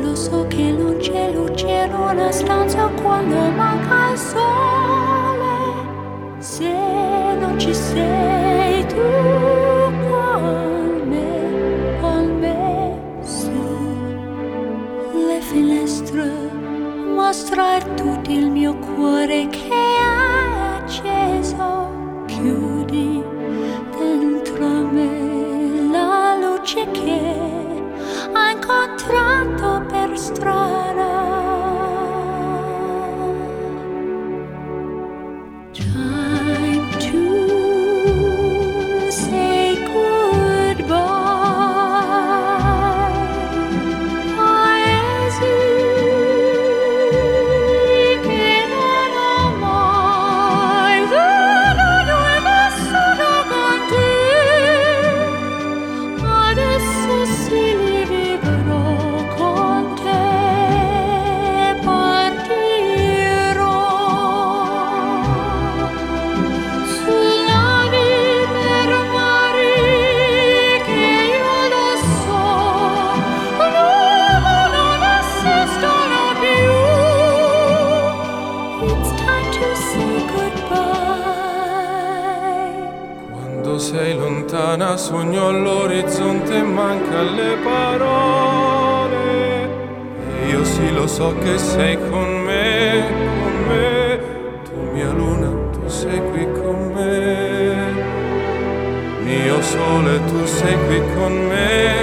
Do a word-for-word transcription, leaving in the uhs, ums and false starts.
lo so che non c'è luce in una stanza quando manca il sole. Se non ci sei tu con me, con me su le finestre, mostra tutto il mio cuore che è acceso. Chiudi dentro me la luce che ho incontrato per strada. Time to say goodbye. Paesi che non ho mai veduto e vissuto con te. Adesso sì li vivrò con te. Partirò sulla vita per mari che io lo so, l'uomo non esistono più. It's time to say goodbye. Quando sei lontana sogno all'orizzonte e manca le parole. E io sì lo so che sei con me, con me. Tu mia luna, tu sei qui con me. Mio sole, tu sei qui con me.